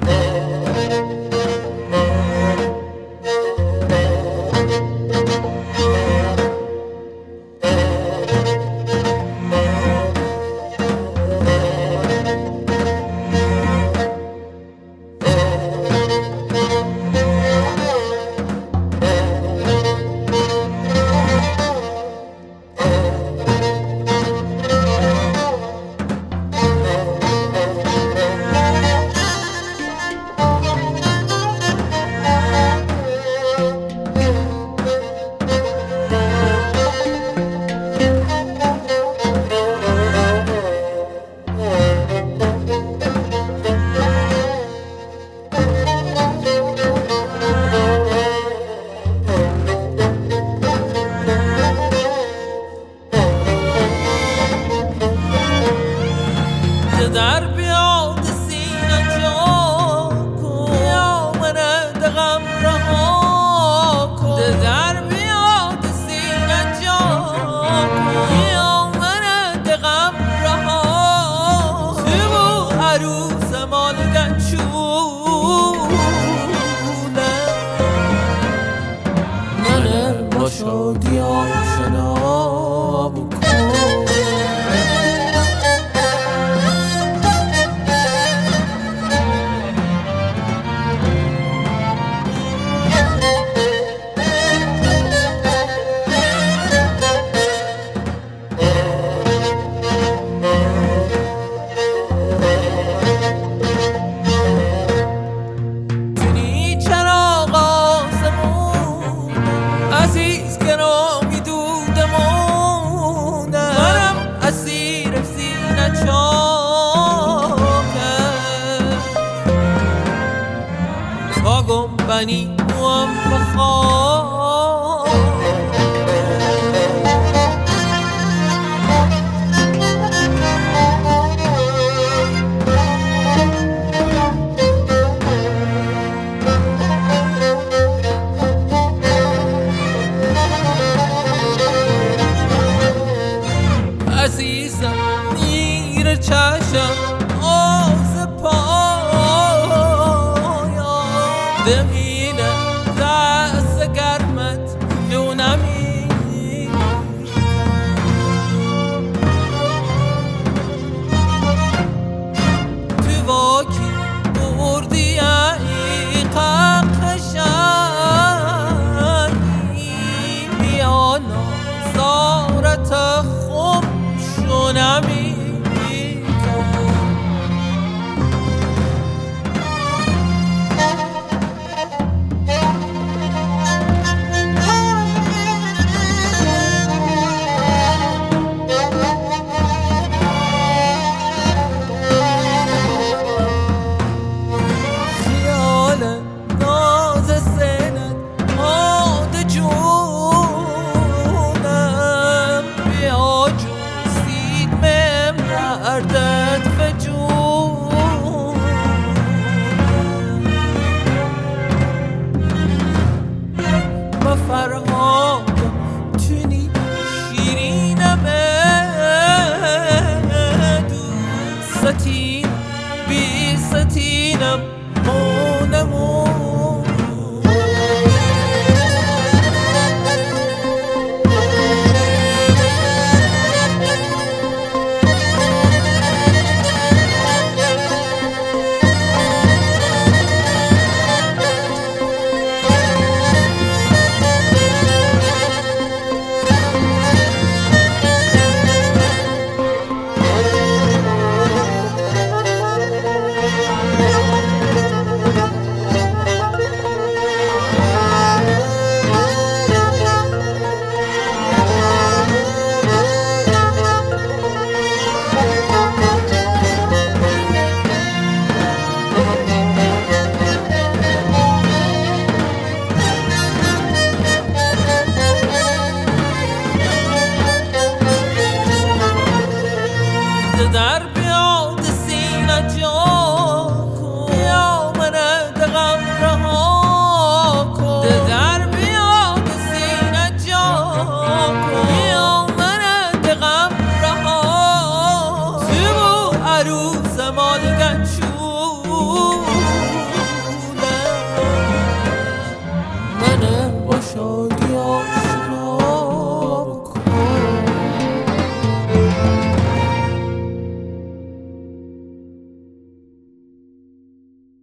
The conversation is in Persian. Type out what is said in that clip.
در بیاد سینه جا کن یا من دغم رها کن در بیاد سینه جا کن یا من دغم رها تو عروس مال گنچونه من با شادی آشنا بکن عزیز گرامی دودمونه منم اسیر سینه چاکه تا گنبنی موام بخواه عزیزم نیر چشم آز پایا دمینه دست گرمت دونمی تو واکی بردی ای قشنگی بیانا زارت خوب شونمی خیال ناز سنت آد جونم بیا اردت فجون ما فرهادم تونی شیرینم دو ستین بی ستینم مونمون